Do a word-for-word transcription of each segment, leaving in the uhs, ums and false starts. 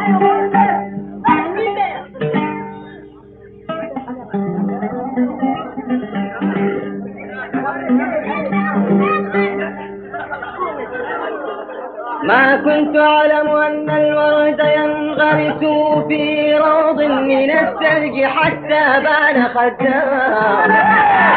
ما كنت أعلم أن الورد ينغرس في روض من الثلج حتى بان خدام.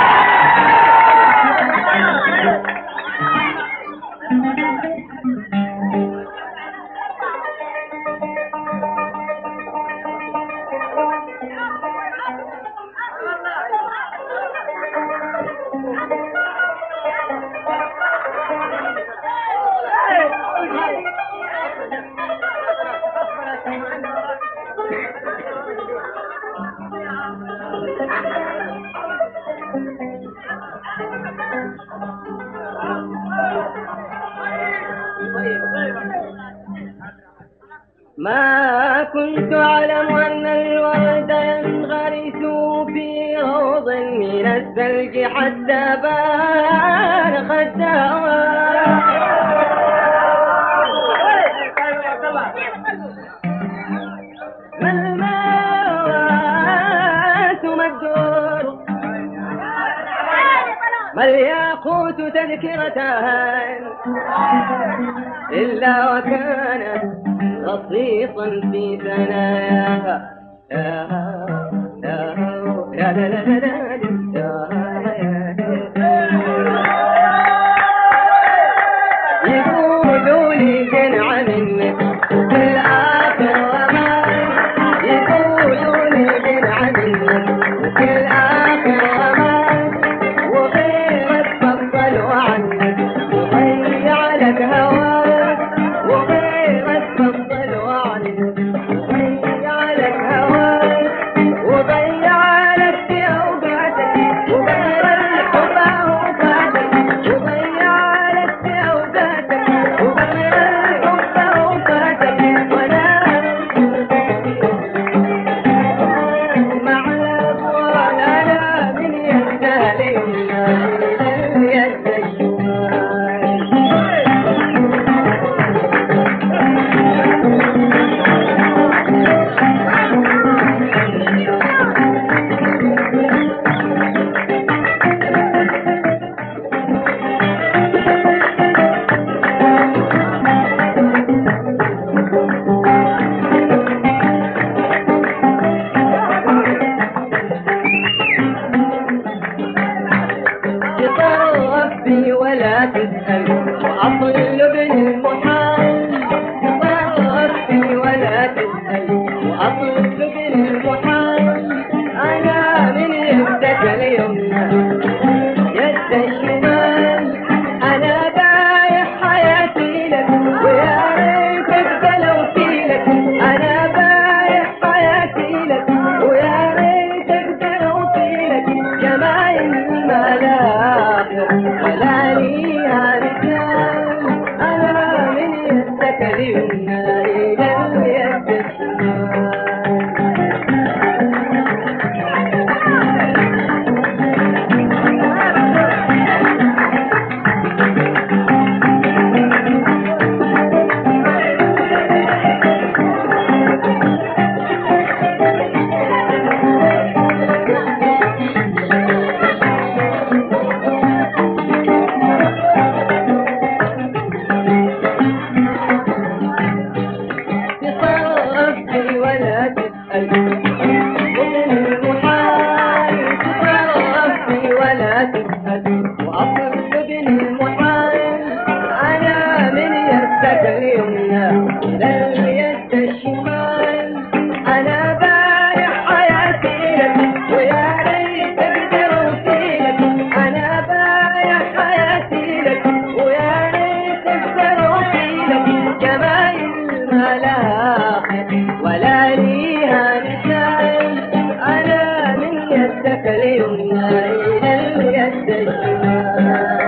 ما كنت أعلم أن الورد ينغرس في روض من الثلج حتى بان خدام. ما الماس ما الدور ما الياقوت تذكرتان إلا وكان رصيصا في ثناياها. يا لا لا لا يقولوا لي جنعا منك في الآخر وما يقولوا لي جنعا منك في الآخر وما وغيرك فضلوا عنك وضيع لك هواك وغيرك فضلوا عنك وضيع لك هواك وضيع لك في أوقاتك وغير الحب أوقاتك وضيع لك في أوقاتك وغير الحب أوقاتك ولا مع الأبوال أنا من يستهلي من يد الشمال. ربي ولا تسأل وأطلب المحال. ربي ولا تسأل وأطلب المحال. أنا من يدك اليمنى يد الشمال. أنا بايع حياتي لك ويا ريتك دلوتي لك. أنا بايع حياتي لك ويا ريتك دلوتي لك. جمال الملاك ولا ليها رجال. أنا من يدك اليمنى إلى اليد الشمال. ولا تسأل ومن المحال. ربي ولا تسأل وأطلب المحال. أنا من يدك اليمنى إلى اليد الشمال. أنا بايع حياتي لك ويا ريت أقدر أوفيلك. أنا بايع حياتي لك ويا ريت أقدر أوفيلك. جمال الملاحق ولا ليها مثال. أنا من يدك اليمنى إلى اليد الشمال.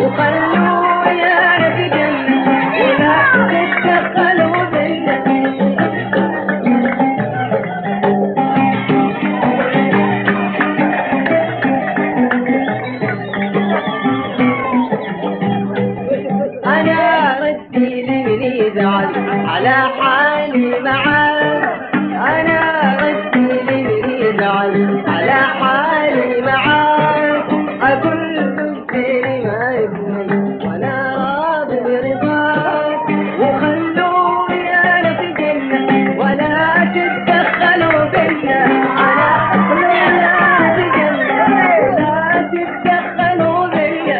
وخلوا يا في جنة ولا تتدخلوا بينا. أنا ردي لمن يزعل على حالي معاه، أنا ردي لمن يزعل على حالي معاه، أقول بالخير ما يكمل وأنا راضي برضاه، وخلوا يا في جنة ولا تتدخلوا بينا. أنا أقول يا في جنة ولا تتدخلوا بينا.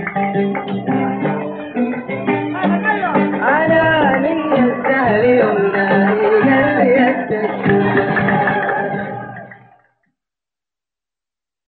أنا من السهل يوم